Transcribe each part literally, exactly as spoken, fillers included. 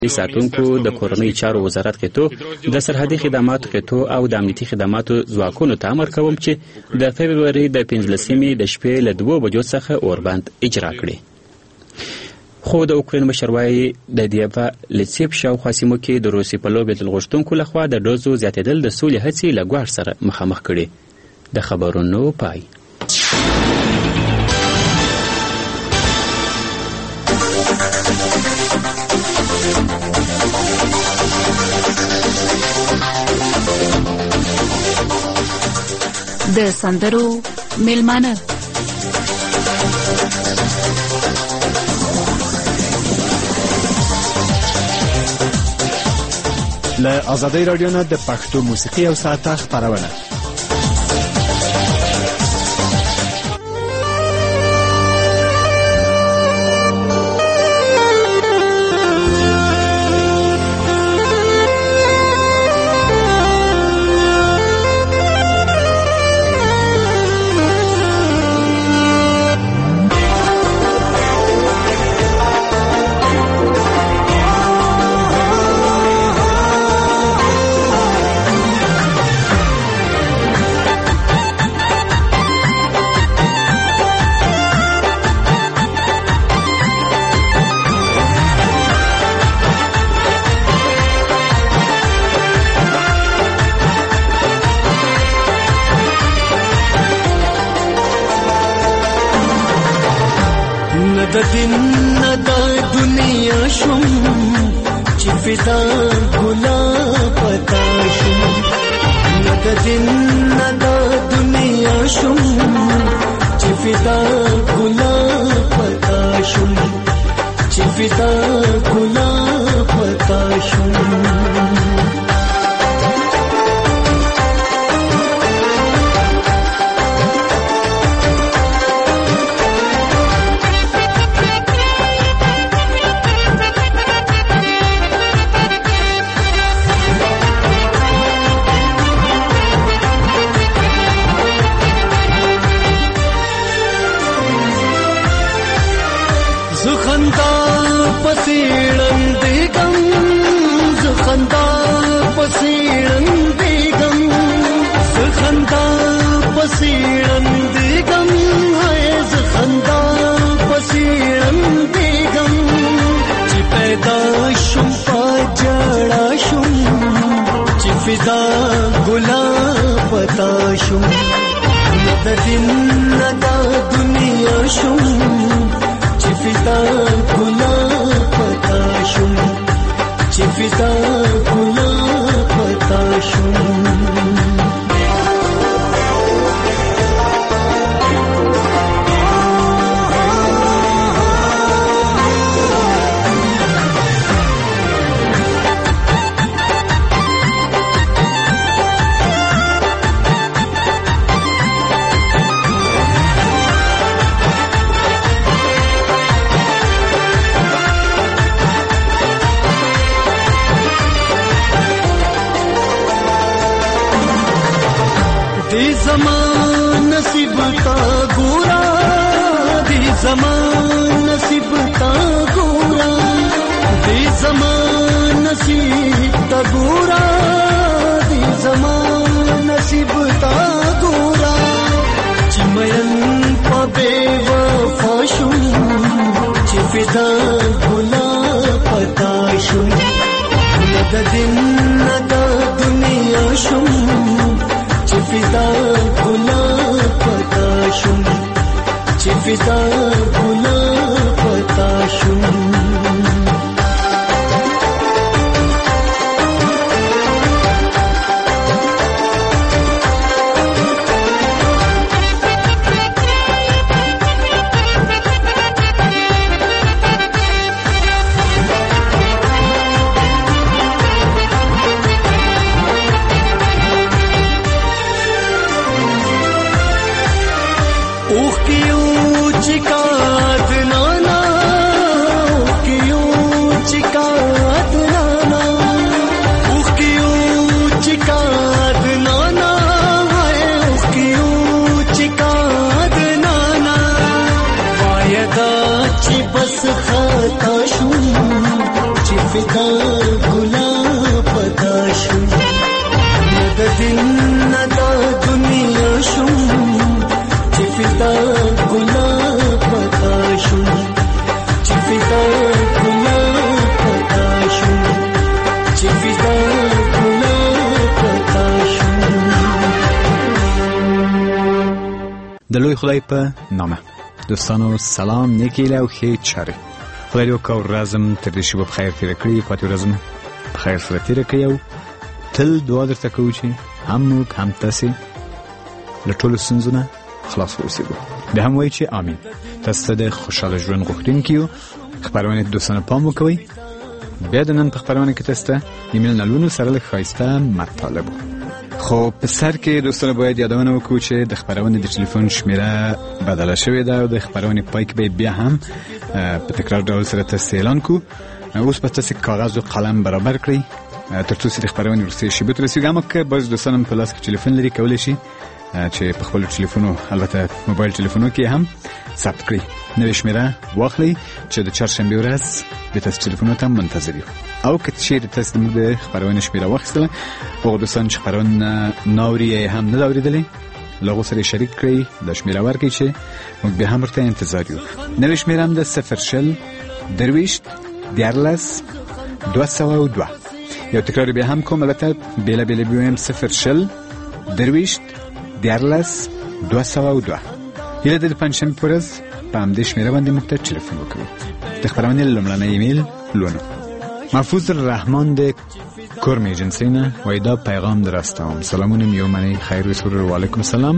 ساتونکو د کورنۍ چارو وزارت قطو د سرحدي خدماتو قطو او د امنیتي خدماتو ځواکونو ته امر کوم چې د فبروري د پنځلسمې د شپې له دوو بجو څخه اوربند اجرا کړي. خو د اوکراین مشر وایي د دیفا لسیب شاوخوا سیمو کې د روسي په لوبې غوښتونکو لخوا د ډوزو زیاتېدل د سولې هڅې له ګواښ سره مخامخ کړي. د خبرونو پای. د سندرو میلمانه له آزادۍ رادیو نه د پښتو موسیقي او ساعته خپرونه. د دین نه د دنیا شوم چې فدا ګلا پتا شوم نه د دین نه د دنیا شوم چې فدا ګلا پتا شوم چې فدا ګلا پتا شوم. زخندا پسیړن دیګم زخندا پسیړن دیګم زخندا پسیړن دیګم هاي زخندا پسیړن دیګم چې پیدا شوم پجړا شوم چې فدا ګلا پتا شوم د دین د دنیا شوم فدا ګلا پتا شوم چې فدا ګلا پتا شوم. دی زمان نصیب تا ګورا دی زمان نصیب تا ګورا دی زمان نصیب تا ګورا دی زمان نصیب تا ګورا چې مېن په بے وفا شوم چې فدا ګلا پتا شوم د دین د دنیا شوم چې فدا ګلا پتا شوم چې فدا ګلا پتا شوم. اوخ کیو چې کات فدا ګلاب پتا شم د دین ندا دنیا شم چې فدا ګلاب پتا شم چې فدا ګلاب پتا شم چې فدا ګلاب پتا شم. د لوی خدای په نامه دوستانو سلام، نیکی له او ښې چارې. خدای دې وکړي ورځم تر دې شیبه په خیر تېره کړي، پاتې ورځم په خیر سره تېره کړي او تل دعا درته کوو چې هم موږ هم تاسې له ټولو ستونزو نه خلاص واوسېږو. بیا هم وایي چې آمین. تاسو ته د خوشحاله ژوند غوښتونکي یو. خپرونې دوستانو پام وکوئ. بیا د نن په خپرونه کې تاسو ته ایمیل نلونو سره لږ ښایسته مطالبو. خو په سر کې دوستانو باید یادونه وکړو چې د خپرونې د ټلیفون شمیره بدله شوې ده او د خپرونې پای کې به بیا هم په تکرار ډول سره تاسو اعلان کو. اوس به تاسو کاغذ او قلم برابر کړئ تر څو چې د خپرونې وروستۍ شیبې ته رسېږي. اما که بعض دوستان په لاس کې ټلیفون لري کولی شي چې په خپلو ټلیفونو البته موبایل ټلیفونو کې هم ثبت کړئ نوې شمیره واخلئ چې د چهارشنبې ورځ د تاسو ټلیفونو ته منتظر یو. او که چیرې تاسو زموږ د خپرونې شمیره واخیستله، هغو دوستان چې خپرونه نه اوري یا هم نه ده اورېدلې له هغو سره یې شریک کړئ، دا شمیره ورکړئ چې موږ بیا هم ورته انتظار یو. نوې شمیره هم د صفر شل درویشت دیارلس دوه سوه او دوه. یو تکرار بیا هم کوم، البته بېله بېله بیا وایم صفر شل درویشت دیارلس دوه سوه او دوه. هیله ده د پنجشنبې په ورځ په همدې شمیره باندې موږ ته ټلیفون وکړئ. د خپرونې لومړنی ایمیل لولو. محفوظ الرحمن د کورم ایجنسی نه وایي دا پیغام درستوم. سلامونه میومنی خیر و سرور و علیکم سلام.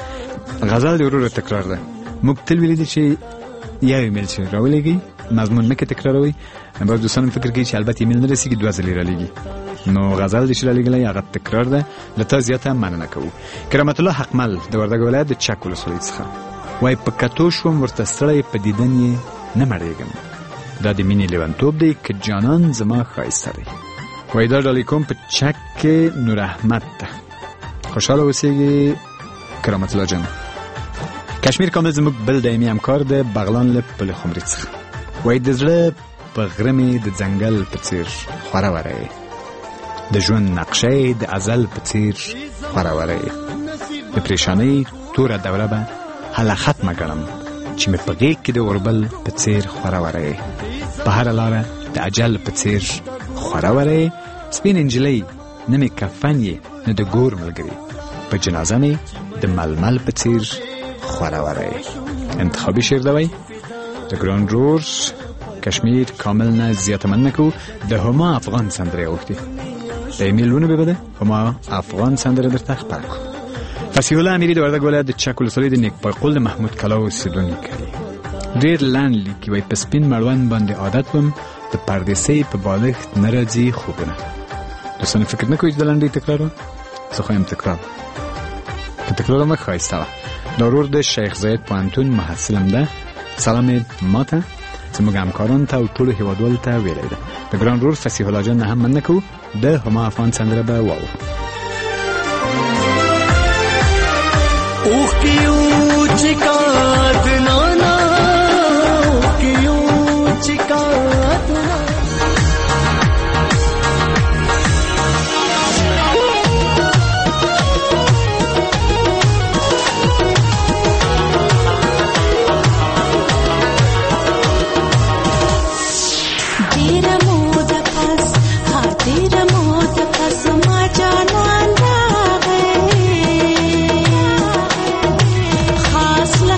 غزل د ورور تکرار ده. موږ تل ویلي دي چې یو ایمیل چې راولېږي مضمون مکه تکراروي. بعض دوستان فکر کوي چې البته ایمیل نه رسیږي دوه ځلې رالیږي، نو غزل د چې رالیږلی هغه تکرار ده. له تا زیاته مننه کوو. کرامت الله حقمل د وردګ ولایت د چک ولسوالۍ څخه وایي په کتو شوم ورته ستړی په دیدن یې نه مړېږم. دا د مینې لیونتوب دی که جانان زما ښایسته دی. وایي دا ډالۍ کوم په چک کې نور احمد ته. خوشحاله اوسېږي کرامت الله جان. کشمیر کامل زموږ بل دایمي همکار د بغلان له پل خمري څخه وایي د زړه په غره مې د ځنګل په څېر خوره وره یې، د ژوند نقشه یې د ازل په څېر خوره وره یې، د پریشانۍ توره دوره به هله ختمه ګڼم چې مې په غېږ کې د اوربل په څېر خوره وره یې، په هره لاره د اجل په څېر خوره وره یې، سپین نجلۍ نه مې کفن یې نه د ګور ملګري، په جنازه مې د ململ په څېر خوره وره یې. انتخابي شعر ده وایي د ګران رور کشمیر کامل نه زیاته مننه کوو. د هما افغان سندره یې غوښتې. د ایمیل لونه به بده هما افغان سندره درته خپره کړو. فصیح الله امیري د وردګ ولایت د چک ولسوالۍ د نیکپای قول د محمود کلا اوسېدونکی ډېر لنډ لیکي. وایي په سپین مړوند باندې عادت وم د پردیسۍ په بالښت نه راځي خوبونه. دوستانو فکر نه کوئ چې د لنډۍ تکرار وه؟ زه خو یم تکرار که تکرار هم ښایسته وه. دا ورور د شیخ زاید پوهنتون محصلم ده. سلام یې ما ته زموږ همکارانو ته او ټولو هېوادوالو ته ویلی ده. د ګران ورور فصیح الله جان نه هم مننه کوو. د هما افغان سندره به واورو. اوښکې یو چې کاتنانا اوښکې یو چې کاتنا खास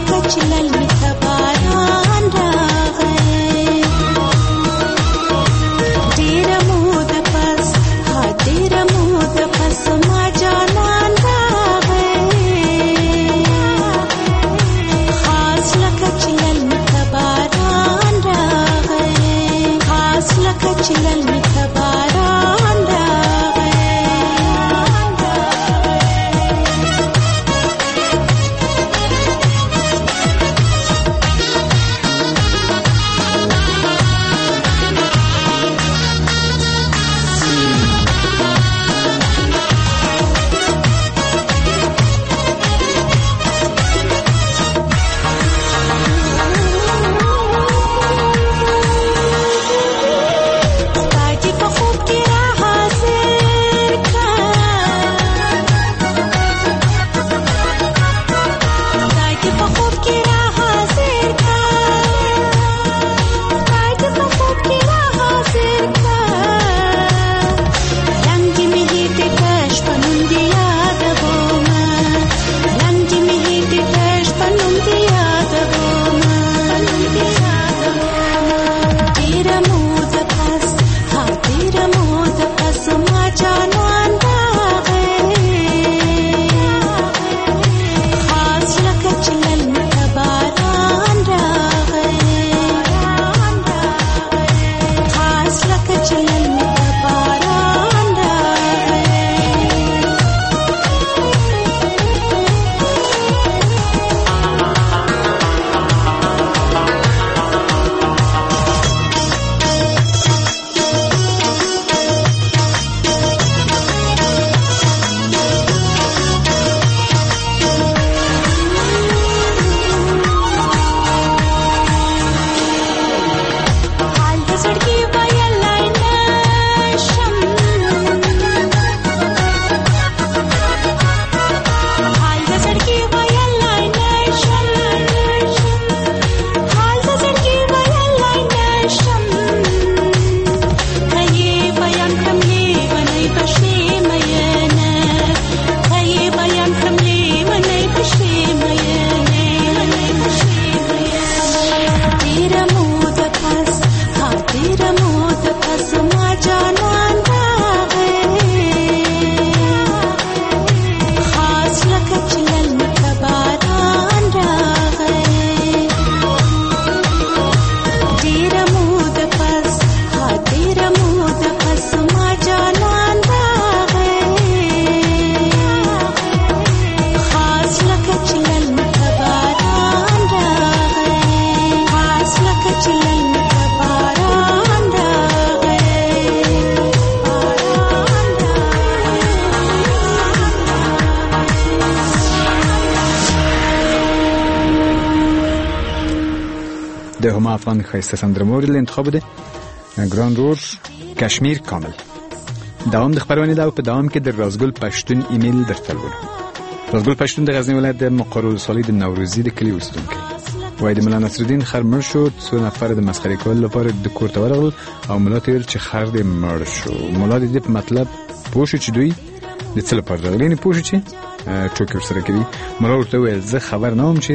هما افغان خیسته سندره مورد انتخاب ده ګران رور کشمیر کامل. دوام د خبرونه دا په دوام کې د رازګل پښتون ایمیل درته ورو. رازګل پښتون د غزنی ولایت د مقر ولسوالۍ د نوروزي د کلی اوسیدونکی. وای د مولا نصرالدین خر مړ شو، څو نفر د مسخرې کولو لپاره د کور ته ورغلل او مولا ته ویل چې خر دې مړ شو. مولا دې په مطلب پوه شو چې دوی د څه لپاره راغلي، نه پوه شو چې ټوکې ورسره کوي. مولا ورته وویل زه خبر نه وم چې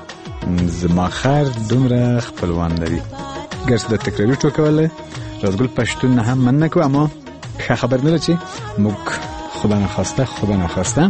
زما خر دومره خپلوان لري. ګرځ د تکراري ټوکې وله رازګل پښتون نه هم من نکو، اما خبر نه چې موږ خدا نخواسته خدا نخواسته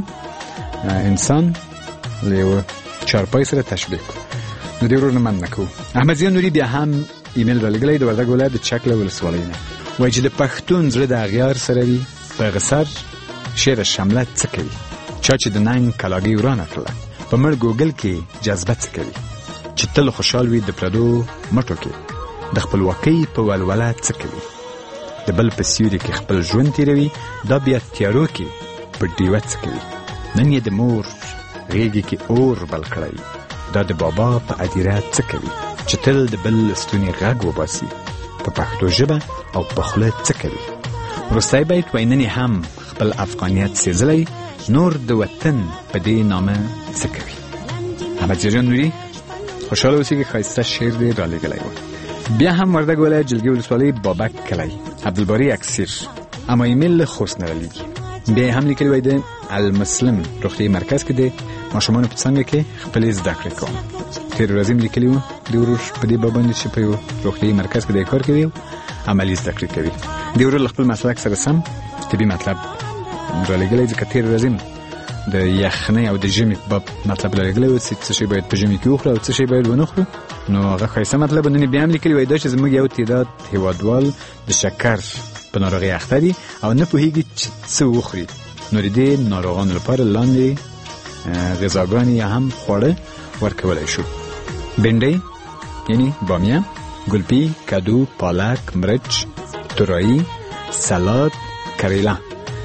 انسان له چارپای سره تشبیه کو. نو دی ورونه من نکو. احمد زیان نوري بیا هم ایمیل را لګلې د وردګ ولایت د چکله ولسوالۍ نه. وایي چې د پښتون زړه د اغیار سره وي په غسر شعر شمله څه کوي، چا چې د ننګ کلاګي ورانه کړله په مړ ګوګل کې جذبه څه کوي، چې تل خوشحال وي د پردو مټو کې د خپلواکۍ په ولوله څه کوي، د بل په سیوري کې خپل ژوند تیروي، دا بیا تیارو کې په ډیوه څه کوي. نن یې د مور غېږې کې اور بل کړی، دا د بابا په ادیره څه کوي، چې تل د بل ستوني غږ وباسي په پښتو ژبه او په خوله څه کوي. وروستی بیت وایي نن هم خپل افغانیت سېزلی، نور د وطن په دې نامه څه کوي. احمد جان نوري خوشحاله اوسئ چې ښایسته شعر دې رالیږلی و. بیا هم وردګ ولایت جلگی ولسوالۍ بابک کلی عبدالباری اکسیر، اما ایمیل له خوست نه رالیږي. بیا هم لیکلي وای د المسلم روغتیایي مرکز کې د ماشومانو په څنګه کې خپلې زده کړې کوم. تېره ورځ یې لیکلي وو د ورور په دې باب باندې چې په یو روغتیایي مرکز کې د کار کوي او عملي زده کړې کوي. د ورور له خپل مسلک سره سم طبي مطلب رالیږلی، ځکه تېره ورځ د یخنۍ او د ژمي په باب مطلب رالیږلی و چې څه شی باید په ژمي کې وخورو او څه شی باید ونه خورو. نو هغه ښایسته مطلب نن بیا هم لیکلي وای دا چې زموږ یو تعداد هیوادوال د شکر په ناروغۍ اخته دي او نه پوهېږي چې څه وخوري. نو د دې ناروغانو لپاره لاندې غذاګانې یا هم خواړه ورکولی شو. بنډۍ یعنی بامیه، ګلپي، کدو، پالک، مرچ، تورایی، سلاد، کریلا.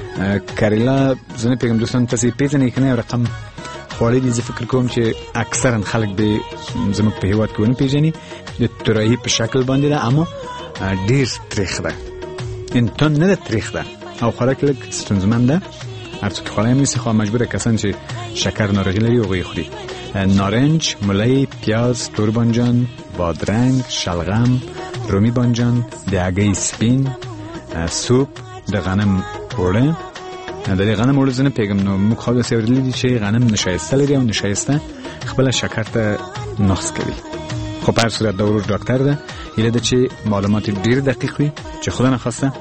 کریلا زه نه پوهېږم دوستان تاسې پېژنئ که نه، یو رقم خواړه دي زه فکر کوم چې اکثرا خلک به زموږ په هېواد کې ونه پېژني. د تورایی په شکل باندې ده اما ډېر تریخ ده، انتون نه ده تریخ ده او خوراک لږ ستونزمن ده. هر څوک خواړه هم نیسي، خو مجبوره کسان چې شکر ناروغي لري هغوی خوري. نارنج، ملی، پیاز، تور بانجان، بادرنګ، شلغم، رومي بانجان، د هګۍ سپین، سوپ، د غنم اوړه. د دې غنم اوړه زه نه پوهېږم، نو موږ خو داسې اورېدلي دي چې غنم نشایسته لري او نشایسته خپله شکر ته نقص کوي. خو په هر صورت دا ورور ډاکټر ده، هیله ده چې معلومات ډېر دقیق وي، چې خدا نخواسته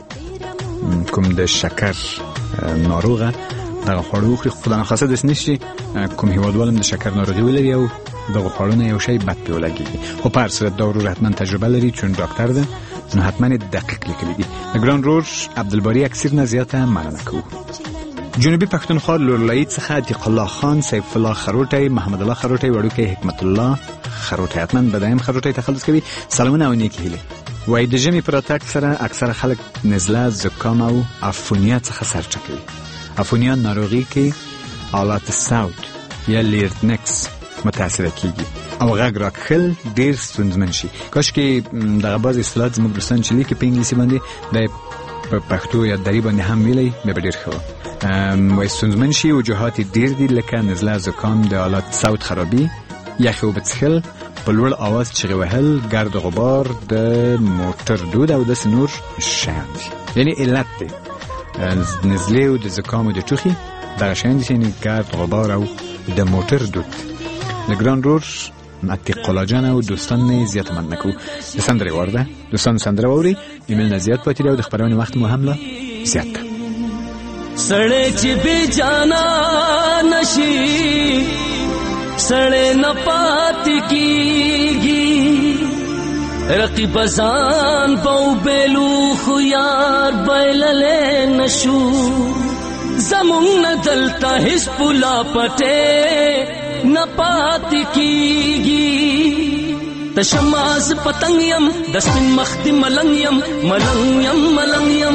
کوم د شکر ناروغه دغه خواړه وخوري. خدا نخواسته داسې نشي کوم هېوادوال هم د شکر ناروغي ولري او دغه خواړو نه یو شی بد پرې ولګېږي. خو په هر صورت دا ورور حتما تجربه لري چون ډاکټر ده، نو حتما یې دقیق لیکلي دي. د ګران رور عبدالباری اکسیر نه زیاته مننه کوو. جنوبي پښتونخوا لورلایي څخه عتیق الله خان، سیف الله خروټی، محمد الله خروټی، وړوکی حکمت الله خروټی، حتما بدایم خروټی تخلص کوي. سلامونه او نیکې هیلې. وایي د ژمي په راتګ سره اکثره خلک نزله، زکام او عفونیا څخه سرچه کوي. عفونیا ناروغي کې آلات صوت یا لیرنکس متاثره کیږي او غږ راکښل ډېر ستونزمن شي. کاشکې دغه بعض اصطلاحات زموږ دوستان چې لیکي په انګلیسي باندې د په پښتو یا دري باندې هم ویلی بیا به ډېر ښه وه. وایي ستونزمن شي. وجوهات یې ډېر دي لکه نزله، زکام، د آلات صوت خرابي، یخې اوبه څښل، په لوړ اواز چغې وهل، ګرد غبار، د موټر دود او داسې نور شیان دي. یعنې علت دی نزلې او د زکام او د ټوخي دغه شیان دي چې یعنې ګرد غبار او د موټر دود. د ګران رور عتیق الله جان او دوستان نه زیاته مننه کوو. د سندرې وار ده، دوستان سندره واورئ. ایمیل نه زیات پاتې دی او د خپرونې وخت مو هم لا زیات ده. سړی چې بې جانا نشي سړی نه پاتې کېږي، رقیب ځان په وبېلو خو یار بایللی نشو. زمونږ نه دلته هېڅ پوله پټې نه پاتې کېږي. د شماز پتنګ یم، د سپین مخ د ملنګ یم، ملنګ یم ملنګ یم.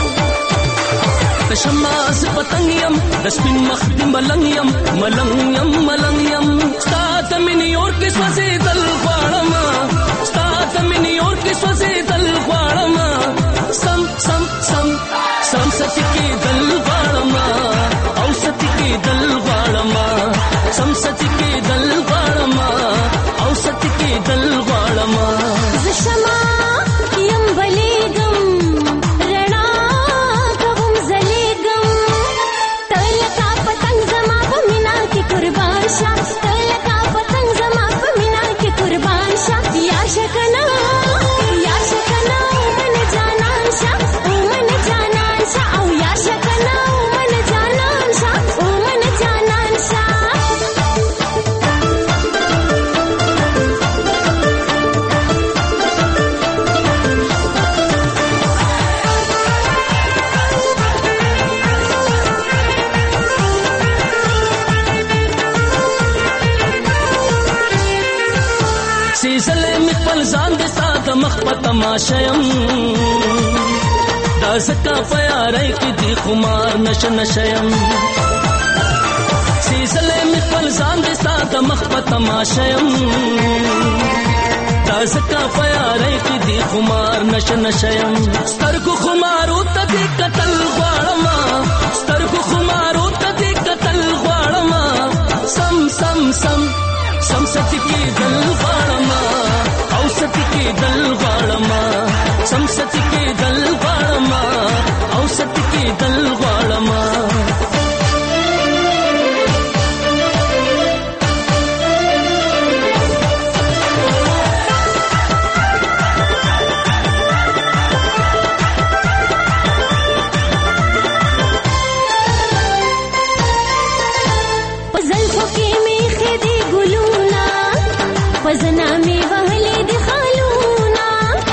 د شماز پتنګ یم، د سپین مخ د ملنګ یم، ملنګ یم ملنګ یم. ستا د مینې اور کې سوځېدل غواړم، ستا دمنی اور کې سوځېدل غواړم سم سم سم سم ستی کېدل غواړم او ستی کېدل غواړم سم ستی کېدل غواړم او ستی کېدل غواړم زشما یم بلیګم رڼا کوم زلیګم تلکا پتنګ زما په مینا کې قربان شه تلکا پتنګ زما په مینا کې قربان شه یا شکنا یا شکنا من جانان شه او من جانان شه او یا شکنا من جانان شه او من جانان شه سیزلې مې خپل ځان د ساده مخ په تماشایم دا زکا په یارۍ کې دی خمار نشه نشیم سیزلې مې خپل ځان د ساده مخ په تماشایم دا زکا په یارۍ کې دی خمار نشه نشیم سترګو خمارو ته دې قتل غواړم سترګو خمارو ته دې قتل غواړم سم سم سم سم ستی کېدل غواړم او ستی کېدل غواړم سم ستی کېدل غواړم او ستی کېدل غواړم وزنا می وهلې د خالونا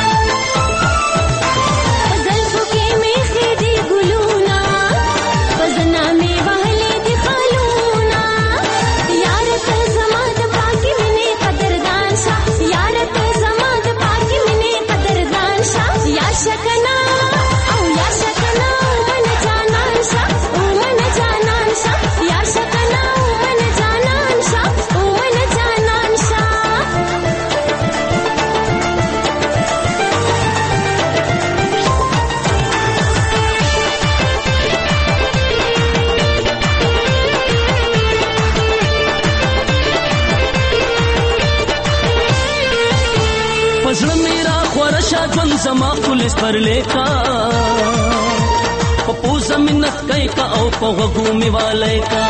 زلفو کې می خېدي ګلونا وزنا می وهلې د خالونا یار ته زما د پاکي منې قدردان شه یار ته زما د پاکي منې قدردان شه یا شکنا او یا شکنا من جانان شه او من جانان شه یا شکنا من جانان شه او من جانان شه پزړه میرا خورشا ژوند زما پولیس پر لیکا په پوزه منت کوي کا او په غوږو می والای کا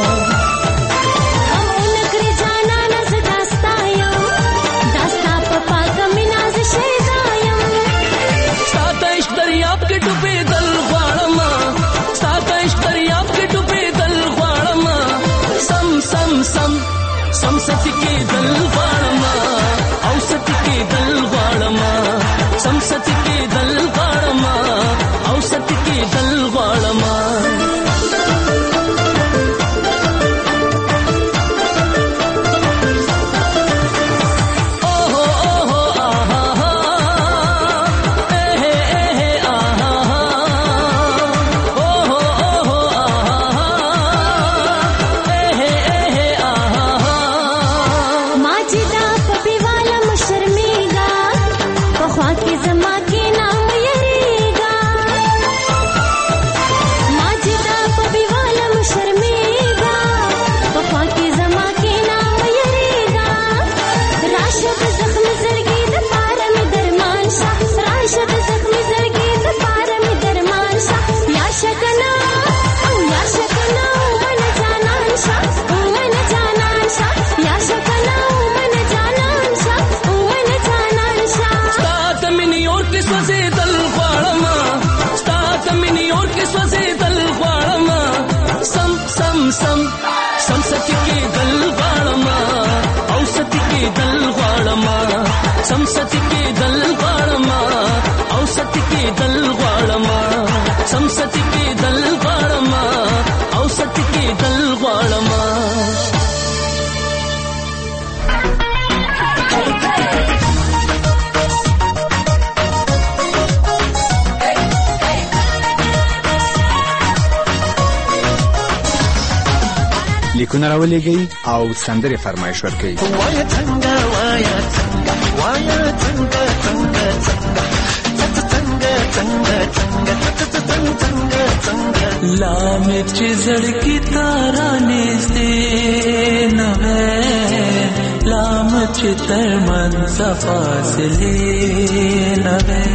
او نکري جانا نز داستایم داستا په پاک میناز شیدایم ساتش دریاب کې ډوبې دل غواړم ساتش دریاب کې ډوبې دل غواړم سم سم سم سم ستی کې دل غواړم او ستی کې دل غواړم سم ستی کې دل غواړم او ستی کې دل غواړم لیکونه راولېږئ او سندرې فرمایش ورکړئ. وایا څنګه وایا څنګه وایا څنګه څنګه څنګه څنګه څنګه څنګه څنګه لا مې چې زړګي تارا نږدې نه وې لا مې چې تر منځ فاصلې نه وې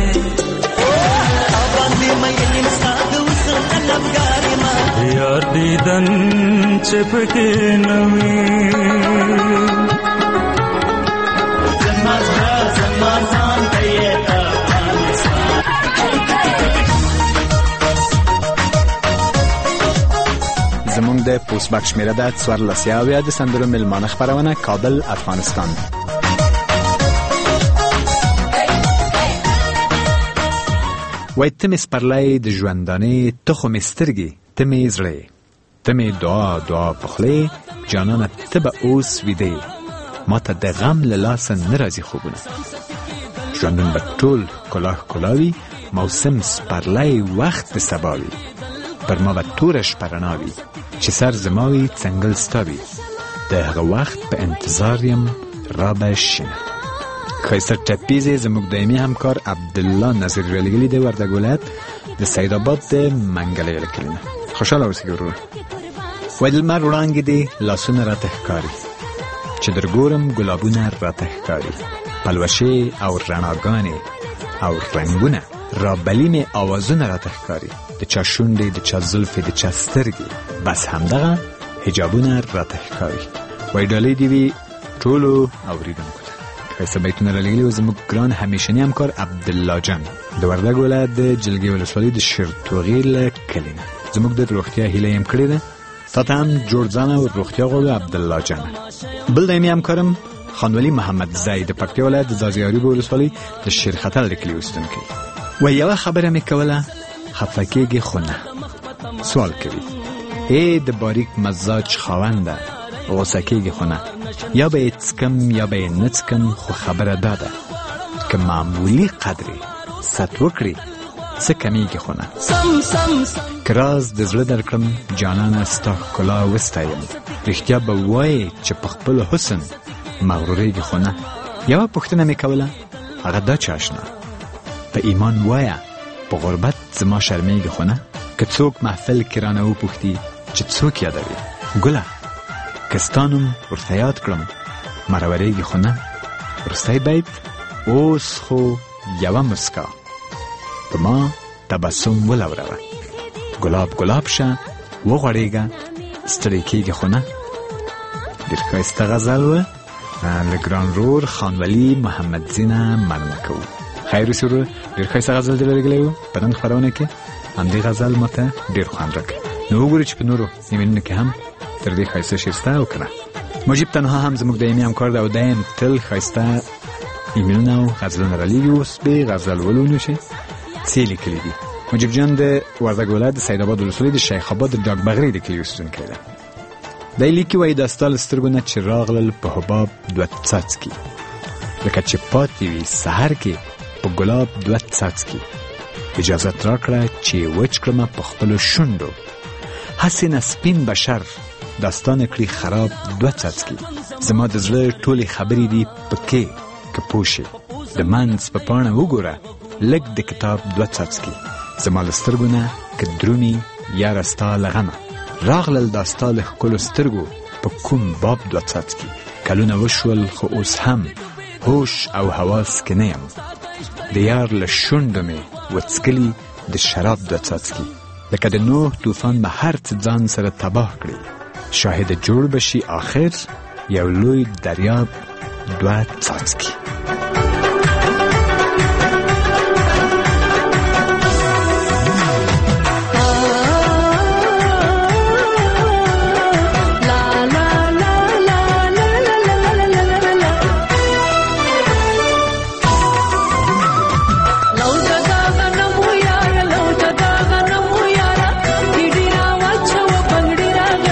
باندې مې انسان اوس طلبګار ما یار دیدن چې پکې نه وي زما زما ځان ته یې زمونږ د پوسټبک شمیره ده څوارلس اویا د سندرو میلمانه خپرونه کابل افغانستان. وای ته مې سپرلی د ژوندانې ته خو مې سترګې ته مې زړه ته مې دعا دعا په خولې جانانه ته به اوس ویدې ما ته د غم له لاسه نه راځي خوبونه ژوندون به ټول ښکلا ښکلا وي موسم سپرلی وخت د سبا وي پر ما به توره شپه رڼا وي چې سر زما وي څنګل ستا وي د هغه وخت په انتظار یم را به شینه. ښایسته ټپیز یې زموږ دایمي همکار عبدالله نظیر رالیږلي دی وردګ ولایت د سید آباد د منګلۍ له کلي نه. خوشحاله اوسئ ورور. وایي د لمر وړانګې دي لاسونه راته ښکاري چې در ګورم ګلابونه راته ښکاري پلوشې او رڼاګانې او رنګونه رابلي مې آوازونه راته ښکاري د چا شونډې د چا زلفې د چا سترګې بس همدغه حجابونه راته ښکاري. وایي ډالۍ دې وي ټولو اورېدونکو ته. ښایسته بیتونه رالیږلي و زموږ ګران همیشني همکار عبدالله جان د وردګ ولایت د جلګې ولسوالۍ د شیرتوغې له کلي نه. زموږ د روغتیا هیله یې هم کړې ده. تا ته هم جوړ ځانه او روغتیا غواړو عبدالله جان. بل دایمي همکارم خانولي محمد زی د پکتیا ولایت د ځاځي ولسوالۍ د شیرخطل د کلي اوسېدونکی. وایي یوه خبره مې کوله خفه کېږي خو نه. سوال کوي ای د باریک مزاج خاونده غوسه کېږي خو نه یا به یې څکم یا به یې نه څکم خو خبره دا ده که معمولي قدرې ست وکړي څه کمیږي خو نه. که راز د زړه درکړم جانانه ستا ښکلا وستایم رښتیا به وایې چې په خپل حسن مغرورېږي خو نه. یوه پوښتنه مې کوله هغه دا چې اشنا په ایمان وایه په غربت زما شرمېږي خو نه. که څوک محفل کې رانه وپوښتي چې څوک یادوي ګله که ستا نوم ورته یاد کړم مرورېږي خو نه. وروستی بیت اوس خو یوه مسکا په ما تبسم ولوروه ګلاب ګلاب شه وغوړېږه ستړی کېږي خو نه. ډېر ښایسته غزل و له ګران رور خانولي محمد زی نه مننه کوو. خیر اوسې ورور ډېر ښایسته غزل دې رالیږلی و په نن خپرونه کې همدې غزل ماته ډېر خوند راکړی. نو وګورئ چې په نورو ایمیلونو کې هم تر دې ښایسته شعر شته او که نه. مجیب تنها هم زموږ دایمي همکار دی او دایم تل ښایسته ایمیلونه او غزلونه رالیږي. اوس به غزل ولولو چې څه یې لیکلي دي. مجیب جان د وردګ ولایت د سید آباد ولسوالۍ د شیخ آباد د ډاک بغرې د کلي اوسېدونکی دی. دی لیکي وایي دا ستا له سترګو نه چې راغلل په حباب دوه څاڅکي لکه چې پاتې وي سحر کې په ګلاب دوه څاڅکي اجازت راکړه چې وچ کړمه په خپلو شونډو هسې نه سپین بشر داستانه کړي خراب دوه څاڅکي زما د زړه ټولې خبرې دي پکې که پوه شې د منځ په پاڼه وګوره لږ د کتاب دوه څاڅکي زما له سترګو نه که درومي یاره ستا له غمه راغلل دا ستا له ښکلو سترګو په کوم باب دوه څاڅکي کلونه وشول خو اوس هم هوش او حواس کې نه یم د یار له شونډو مې وڅکلي د شراب دوه څاڅکي لکه د نوح طوفان به هر څه ځان سره تباه کړي شاهد جوړ بشي آخر یو لوی دریاب دوه څاڅکي.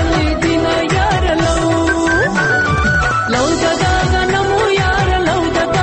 لو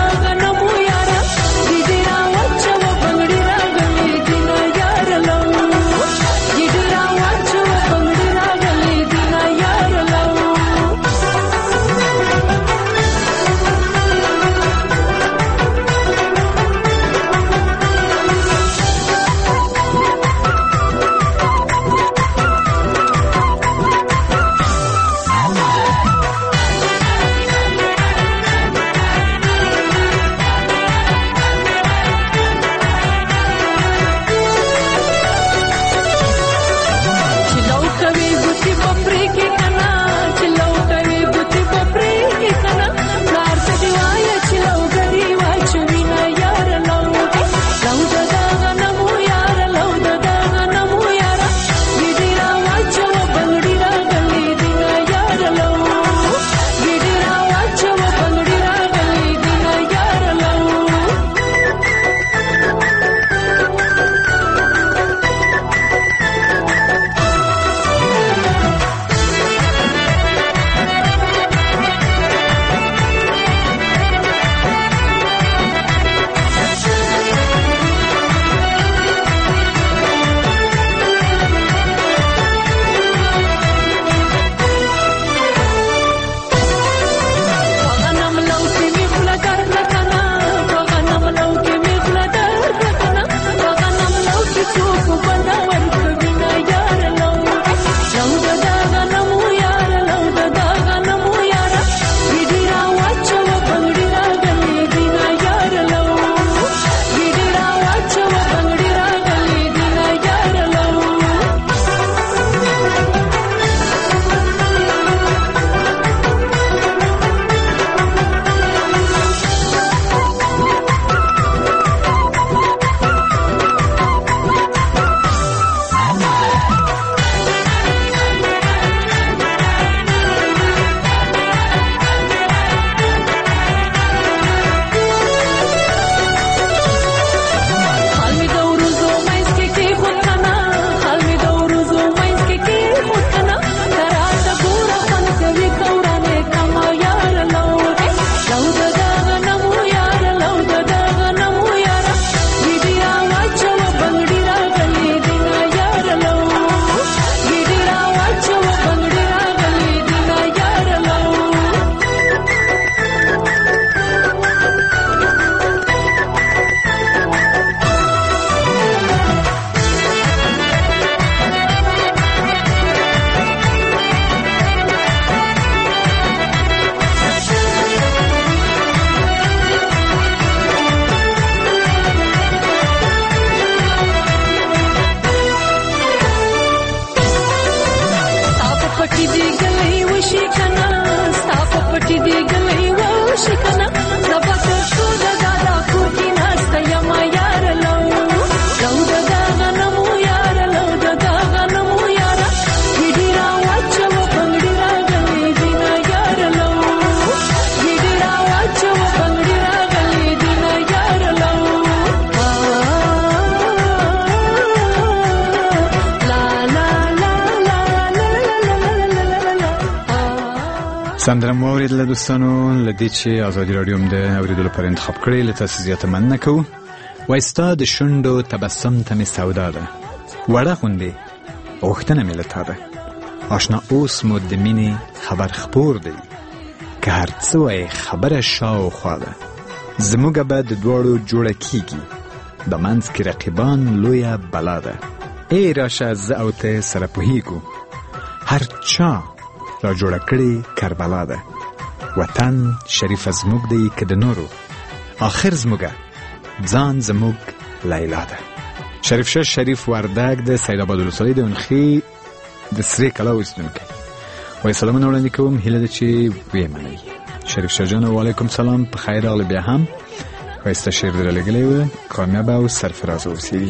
سندره مو اوریدله دوستانو، له دې چې ازادي راډیو هم د اوریدلو لپاره انتخاب کړی، له تاسو زیاته مننه کوو. وایي ستا د شونډو تبسم ته مې سودا ده، وړه غوندې غوښتنه مې له تا ده. آشنا اوس مو د مینې خبر خپور دی، که هر څه وایي خبره شاوخوا ده. زموږه به د دواړو جوړه کیږي، د منځ کې رقیبان لویه بلا ده. ای راشه زه او ته سره پوهیږو، هر چا را جوړه کړې کربلا ده. وطن شریف زموږ دی که د نورو، آخر زموږه ځان زموږ لیلا ده. شریف شاه شریف وردک د سید آباد ولسوالۍ د اونخې د سرې کلا اوسېدونکی. وایي سلامونه وړاندې کوم، هیله ده چې ویې منئ. شریف شاه جان وعلیکم سلام، په خیر راغلی بیا هم. ښایسته شعر در لګلی و، کامیابه او سرفرازه اوسېږي.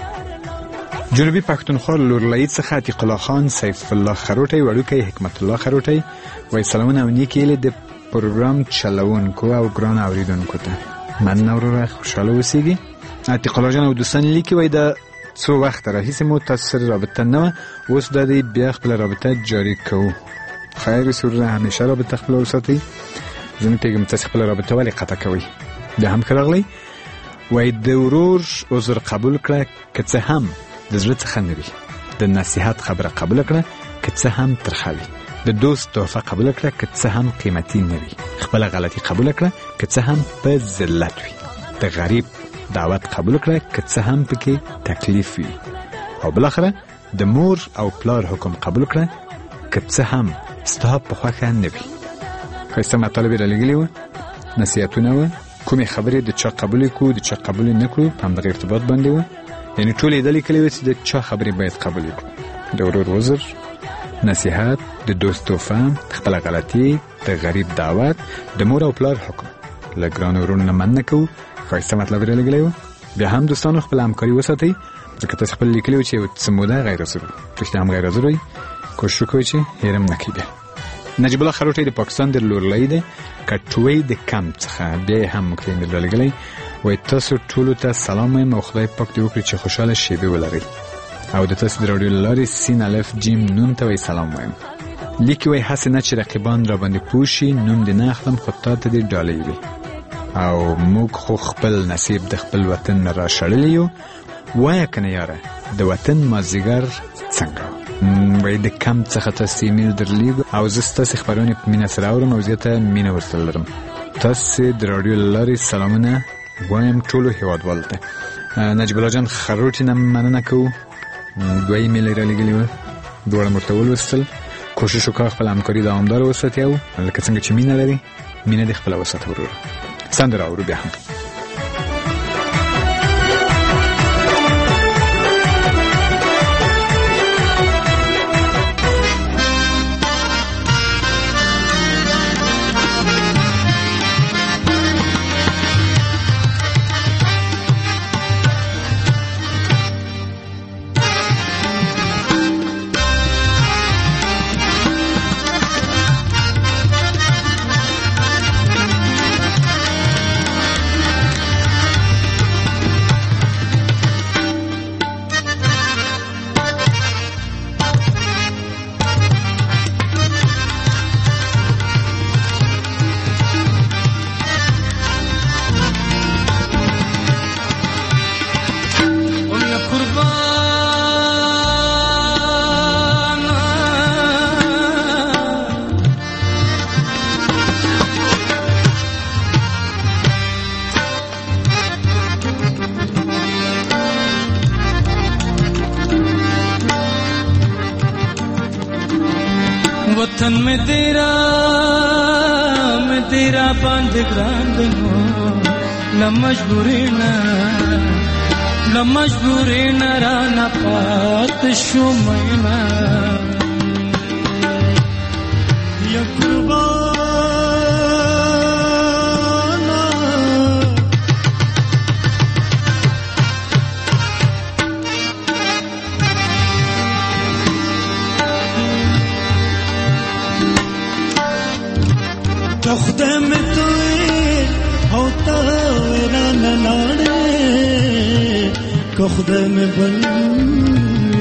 جنوبي پښتونخوا لورلایي څخه عتیق الله خان سیف الله خروټی وړوکی حکمت الله خروټی. وایي سلامونه او نیکې هیلې د پروګرام چلوونکو او ګران اورېدونکو ته. مننه وروره، خوشحاله اوسېږي. عتیق الله جان او دوستان لیکي، وایي د څو وخته راهیسې مو تاسو سره رابطه نه وه، اوس دا دی بیا خپله رابطه جاري کوو. خیر اوسې وروره، همیشه رابطه خپله وساتئ. زه نه پوهېږم تاسې خپله رابطه ولې قطع کوئ. بیا هم ښه راغلی. وایي د ورور عذر قبول کړه که څه هم د زړه څخه نه وي، د نصیحت خبره قبول کړه که څه هم ترخه وي، د دوست تحفه قبول کړه که څه هم قیمتي نه وي، خپله غلطي قبول کړه که څه هم په ذلت وي، د غریب دعوت قبول کړه که څه هم پکې تکلیف وي، او بالاخره د مور او پلار حکم قبول کړه که څه هم ستا په خوښه نه وي. ښایسته مطالب یې رالیږلي وه، نصیحتونه وه، کومې خبرې د چا قبول کړو د چا قبول نه کړو، په همدغه ارتباط باندې وه. یعنی ټول یې دا لیکلي وه چې د چا خبرې باید قبول کړو، د ورور عذر، نصیحت، د دوست تحفه، خپله غلطي، د غریب دعوت، د مور او پلار حکم. له ګرانو ورونو نه مننه کوو. ښایسته مطلب یې رالیږلی وه. بیا هم دوستانو خپله همکاري وساتئ، ځکه تاسې خپل لیکلي وو چې یو څه موده غیر حاضر وو، رښتیا هم غیر حاضر وئ. کوشش وکوئ چې هېر هم نه کړئ. بیا نجیب الله خروټی د پاکستان د لورلایي دی، کټوۍ د کمپ څخه. بیا یې هم موږ ته ایمیل رالیږلی، وایي تاسو ټولو ته سلام وایم او خدای پاک دې وکړي چې خوشحاله شیبې ولرئ. او د تاسو د راډیو له لارې سین الف جیم نون ته وایي سلام وایم. لیکي وایي هسې نه چې رقیبان را باندې پوه شي، نوم دې نه اخلم خو تا ته دې ډالۍ وي. او موږ خو خپل نصیب د خپل وطن نه را شړلی یو، وایه که نه یاره د وطن مازدیګر څنګه. وایي د کمپ څخه تاسو ایمیل درلیږو او زه ستاسې خپرونې په مینه سره اورم او زیاته مینه ورسره لرم. تاسې د راډیو له لارې سلامونه وایم ټولو هیوادوالو ته. نجیب الله جان خروټي نه مننه کوو، دوه ایمیل یې رالیږلي وه، دواړه مو ورته ولوستل. کوشش وکړه خپله همکاري دوامداره وساتې او لکه څنګه چې مینه لري مینه دې خپله وساته وروره. سندره اورو بیا هم. वतन में तेरा मैं तेरा बंद ग्रांड हो न मजबूरी न न मजबूरी न राना पात शुमैना या कुर्बाना तख्ते में तू होता मेरा नलाने कख्ते में बन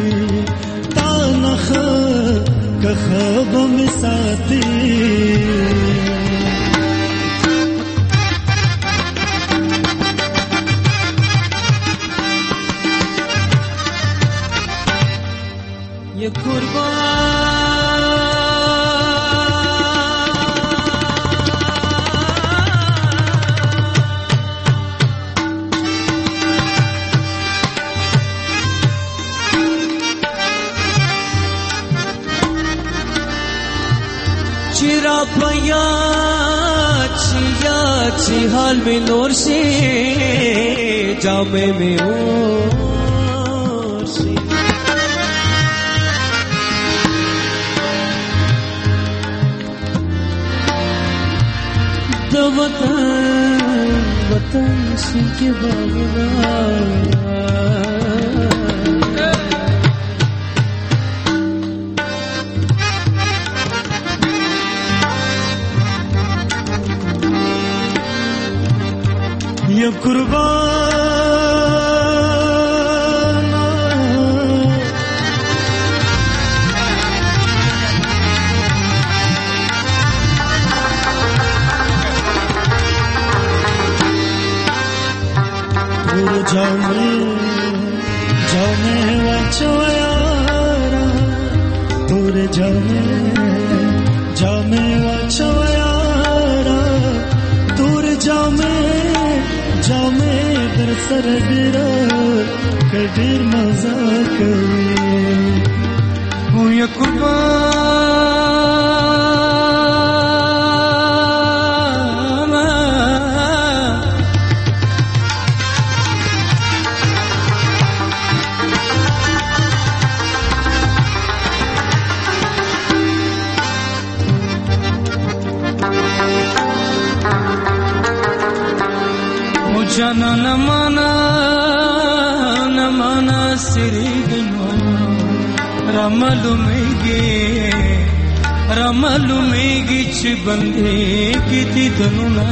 तानख कखब में साथी یا قربان چرا پیا چیا چی حال میں نور سے جامے میں اور سے دو وطن وطن سے کے باغنا یا قربان دور جانے جانے واچو یارا دور جانے جانے واچو یارا دور جانے جامے در سر ڈیرا کډیر مزا کوي او یا قربان جانا نمانا نمانا سریگنو رمالو میگی رمالو میگی چی بندے کی دیدنو نا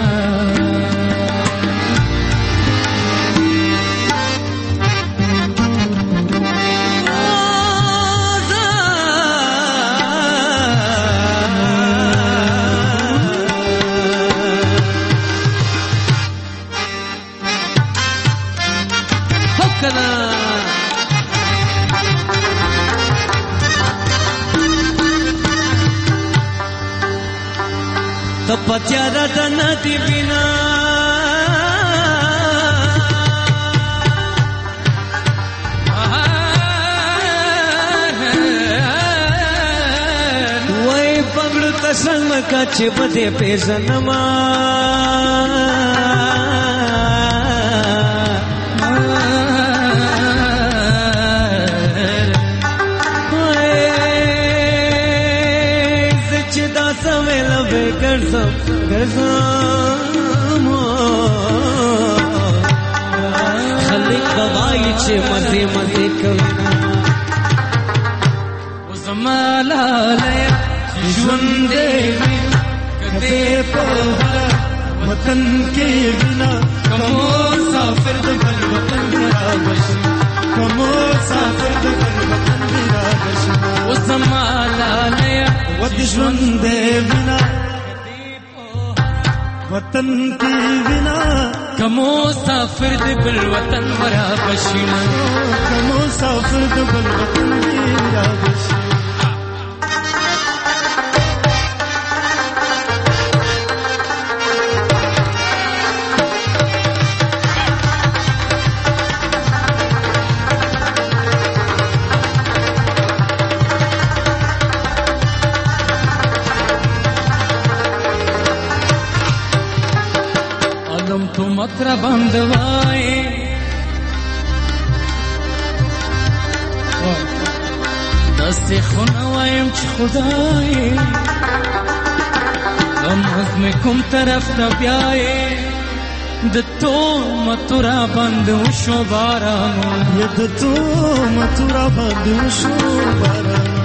پتیارا د ندی بنا وای پګړ قسم کا چې بده پیژنما کرزم کرزم خلق بوائی چه مزے مزے کرنا وزمالا لیا جوندے کدے پوہرا وطن کے بنا کمو سافر دبل وطن میرا بشی کمو سافر دبل وطن میرا بشی وزمالا لیا ودجوندے بنا وطن کی بنا کمو سافر د بل وطن ورا بشینا کمو سافر د بل وطن ورا بشینا تو مطرح بندوائے دست خونوائیم چی خدای غم حزم کم طرف نبیائے دتو مطرح بندوشو بارانو یا دتو مطرح بندوشو بارانو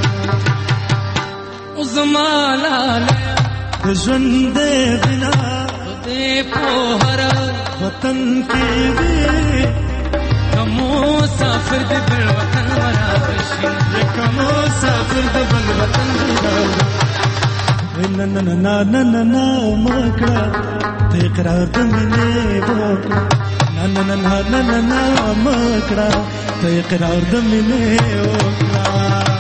زمالا لیا دجوندے بنا دے پوہرا وطن کی بھی کمو سافر دے بل وطن ورا بشی کمو سافر دے بل وطن ورا نا نا نا نا نا نا نا مکڑا تے اقرار دے منے وکڑا نا نا نا نا نا نا مکڑا تے اقرار دے منے وکڑا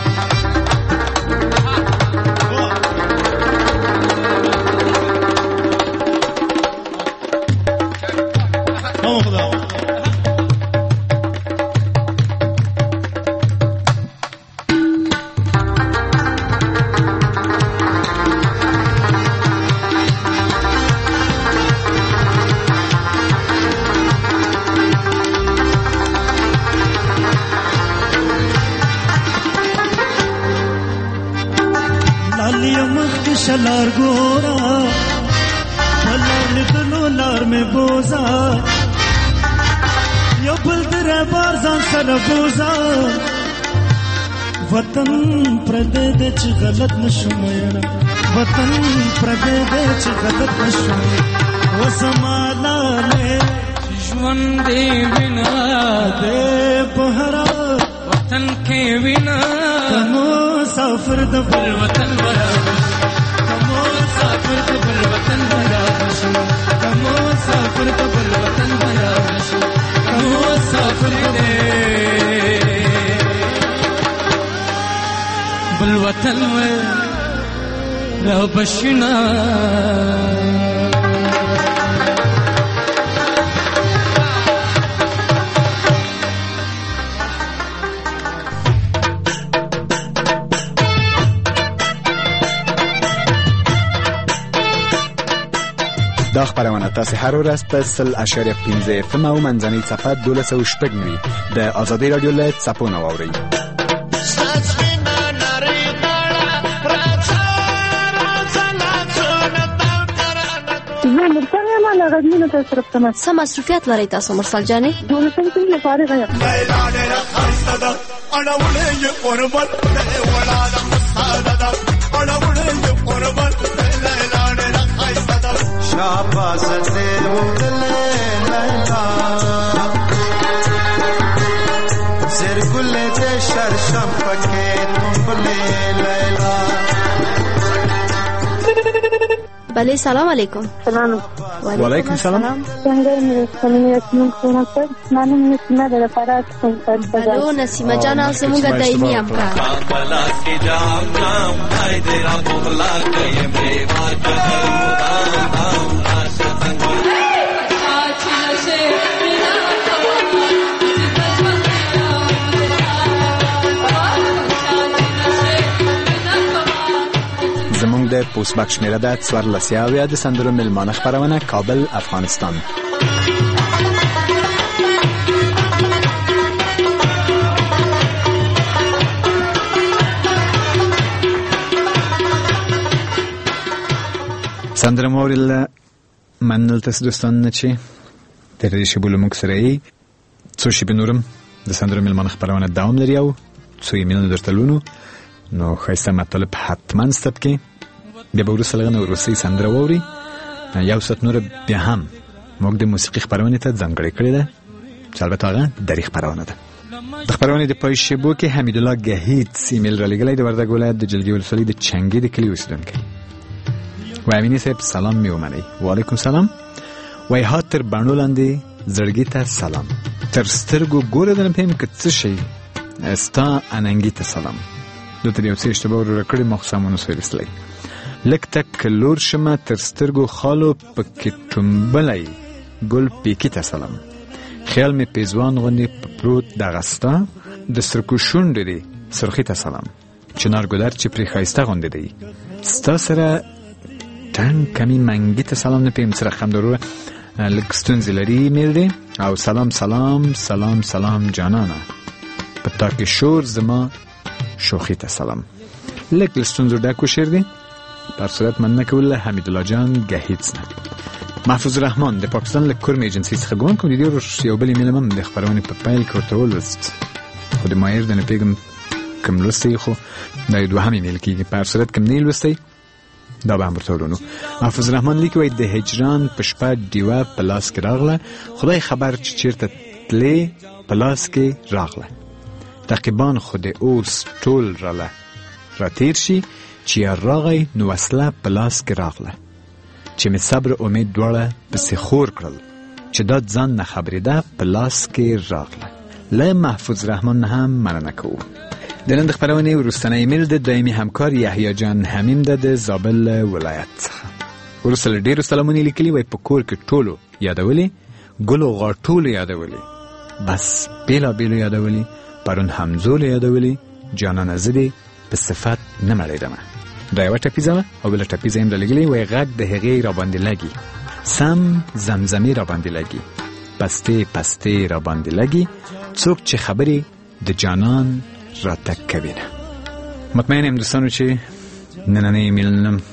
شلار ګورا بلال دلو لار مې بوزا یو بل در بار ځان سره بوزا وطن پردې دې چې غلط نشم یاره وطن پردې دې چې غلط نشم وسمالا له ژوند دې وینا دې بهرا وطن کې وینا کمو سافر د بل وطن ورا کمو سافر د بل وطن ورا کمو سافر د بل وطن ورا کمو سافر دې بل وطن ورا بشنا دا خبرونه تاسو هر ورځ په سل اشاریه پنځه اف ام او منځنۍ صفحه دولس او شپږ نوي د آزادۍ رادیو له څپو نه واورئ. څه مصروفیت لرئ تاسو مرسل جانې؟ شاباس دې وکړلې لیلا زر ګل دې شرشم پکې تمبلې لیلا. بله سلام علیکم. سلام وعلیکم سلام. څنګه یې سلام علیکم خو نن نسیمه د فرات څنګه بلو نسیمه جان او زموږ دایمي همکار بلا کې جام جام دای دې را بولا کې مې واټه زمونږ د پوسټ شمیره ده څوارلس یاویا د سندرو میلمانه خپرونه کابل افغانستان. سندره مو اورېدله مننه تاسو دوستان چې تر دې شیبو له موږ سره یې څو شیبې نورم د سندرو میلمانه خپرونه دوام لري او څو ایمیلونه درته لولو نو ښایسته مطالب حتما ثبت کړئ. بیا به وروسته لږه نه وروستۍ سندره واورئ. یو ساعت نوره بیا هم موږ د موسیقي خپرونې ته ځانګړې کړې ده چې البته هغه دري خپرونه ده. د خپرونې د پای شیبو کې حمیدالله ګهیڅ ایمیل رالیږلی د وردګ ولایت د جلګې ولسوالۍ د چنګې د کلي اوسېدونکی. وایي امینې صاحب سلام مې ومنئ. وعلیکم سلام. وایي ها تر بڼو لاندې زړګي ته سلام تر سترګو ګوره درنه پوهېم که څه شی ستا اننګي ته سلام. دلته یو څه اشتباه ور کړې ما خو سم ونه سوی لوستلی. لږ تک لور شمه تر سترګو خالو پکې ټومبلی ګل پیکي ته سلام. خیال مې پیزوان غوندې په پروت دغه ستا د سترګو شونډې دی سرخي ته سلام. چنار ګودر چې پرې ښایسته غوندې دی ستا سره ټنګ کمی منګي ته سلام. نه پوهېم څه رقم دروره لږ ستونزې لري ایمیل دی او سلام سلام سلام سلام جانانه په تا کې شور زما شوخی ته سلام. لږ له ستونزو ډک و شعر دی په هر صورت مننه کول له حمیدالله جان ګهیڅ نه. محفوظ رحمان د پاکستان له کورم ایجنسۍ څخه ګمان کوم د دې یو بل ایمیل هم د خپرونې په پیل کې ورته ولوست خو د ماهر د نه پوهېږم کوم لوستی خو دا یو دوهم ایمیل کېږي. په هر صورت کوم نه یې لوستی دا به هم ورته ولونو. محفوظ رحمان لیکي وایي د هجران په شپه ډیوه په لاس کې راغله خدای خبر چې چېرته تلې په لاس کې راغله. تقیبان خود اوس ټول راله را تیر شي چې یار راغی نو وسله په لاس کې راغله چې مې صبر امید دواړه پسې خور کړل چې دا ځان نه خبرېده په لاس کې راغله. له محفوظ رحمان هم مننه کوو. د نن د خپرونې وروستنی ایمیل د دایمي همکار یحیی جان حمیم ده د زابل ولایت څخه. وروسته له ډېرو سلامونه یې لیکلي وایي په کور کې ټولو یادولې ګلو غاټولو یادولې بس بېلا بېلو یادولې پرون همزولو یادولې جانانه زه دې په صفت نه مړېدمه. دا یوه ټپیزه وه او بله ټپیزه یې هم رالیږلې وایي غږ د هغې راباندې لګي سم زمزمې راباندې لګي پستې پستې راباندې لګي څوک چې خبرې د جانان را تک کوي نه. مطمئن یم دوستانو چې نننی ایمیلونه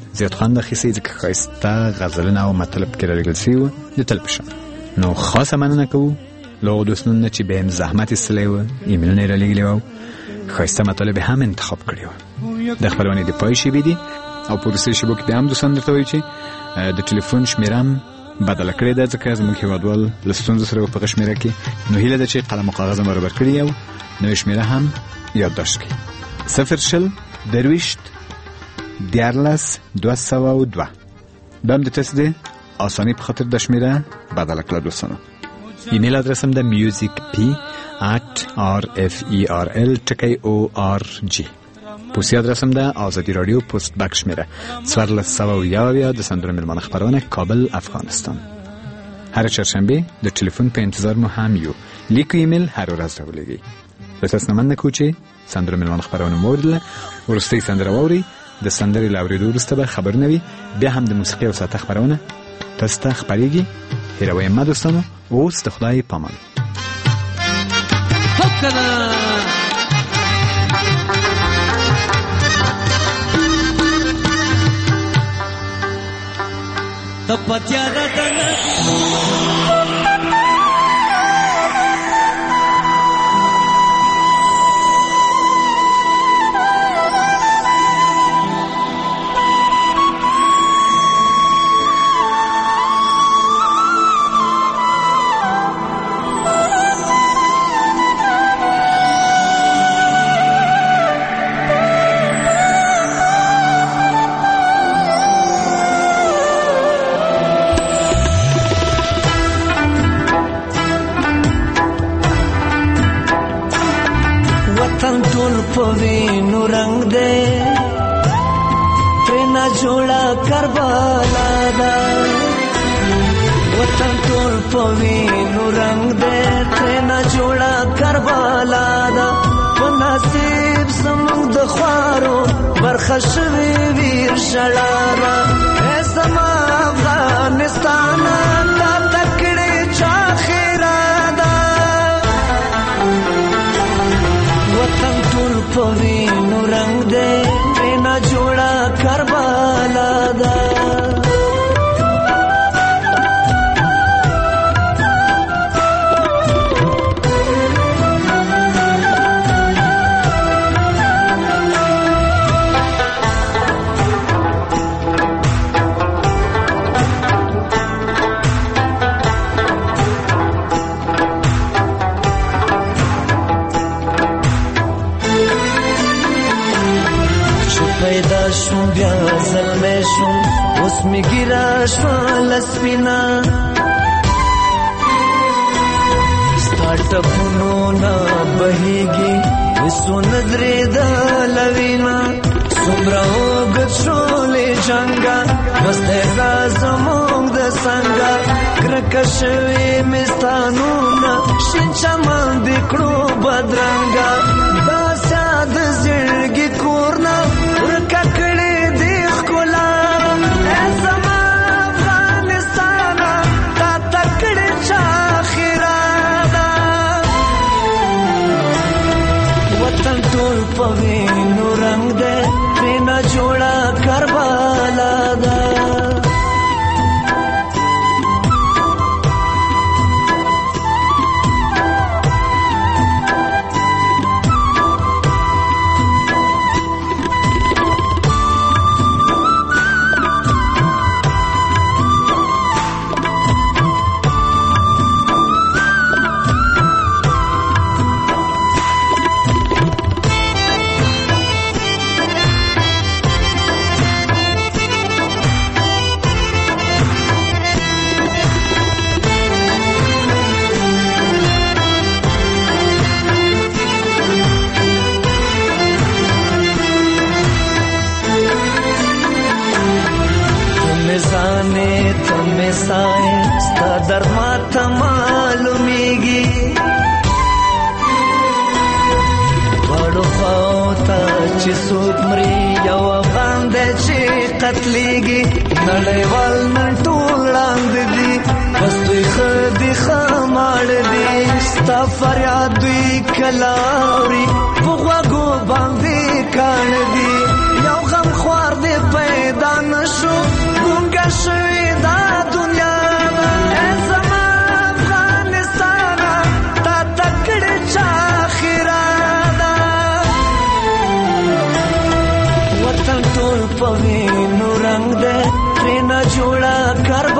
زیات خوند اخیستی ځکه ښایسته غزلونه او مطلب کې رالیږل سوي وو د تل په شان. نو خاصه مننه کوو له هغو دوستانو نه چې بیا هم زحمت ایستلی و، ایمیلونه یې رالیږلي وو، ښایسته مطالب هم انتخاب کړي وو. د خپرونې د پای شیبې دي او په وروستیو شیبو کې بیا هم دوستان درته وایي چې د ټلیفون شمېره هم بدله کړې ده ځکه زموږ هېوادوال له ستونزو سره په هغه شمېره کې. نو هیله ده چې قلم او کاغذ هم برابر کړي او نوې شمېره هم یادداشت کړي. صفر شل درویشت دیارلس دوه سوه او دوه. دا هم د تاسې د آسانۍ په خاطر دا شمېره بدله کړه دوستانو. ایمیل ادرس هم د میوزیک پی ات آر اف ای آر ال ټکی او آر جی. پوسټي ادرس هم د آزادي راډیو پوسټ بک شمېره څوارلس سوه او یو اویا د سندرو مېلمانه خپرونه کابل افغانستان. هر چهارشنبې د ټلیفون په انتظار مو هم یو. لیک او ایمیل هر ورځ راولېږئ. له تاسو نه مننه کوو چې سندرو مېلمانه خپرونه مو واورېدله. وروستۍ سندره واورئ. د سندرې له اورېدو وروسته به خبرونه وي، بیا هم د موسیقۍ او ساعته خپرونه تاسو ته خپرېږي. هېروئ مه دوستانو. اوس د خدای په امان. پوینو رنگ دے ترینا جوڑا کربلا دا وطن ټول پوینو رنگ دے ترینا جوڑا کربلا دا په نصیب زموږ د خوارو برخه شوي ویر شړارا اے زما افغانستان تا تکړې چا خیرا دا وطن ټول پوینو رنگ دے ترینا جوڑا کربلا دا شوم بیا زلمی شوم اوس می ګیره شوه لسپینا ستا ټپونو نه بهیږي هېڅو نه درېدله وینا څومره اوږد شولې جنګه مست احساس زموږ د څنګه کرکه شوې مې ستا نومونه شین چمن دې کړو بدرنګه داسې د زړګي کور نه ورکه کړې دې ښکلا ای زما افغانستانه تا تکړې چا خیرا ده وطن ټول په وینو رنګ دی ترېنه جوړه کربلا ده ستا در ما ته معلومیږي واړو خواو ته چې څوک مري یو افغان دی چې قتلیږي نړیوال نن ټول ړاندې دي بس دوی ښه دي ښه ماړه دي ستا فریاد دوی کله اوري په غوږو باندې کاڼه دي یو غم خوار دی پیدا نه شوی دا دنیا زما افغانستان تا تکړه چا خیرانا وطن ټول په وینو رنگ دې ترې نه جوړه کرب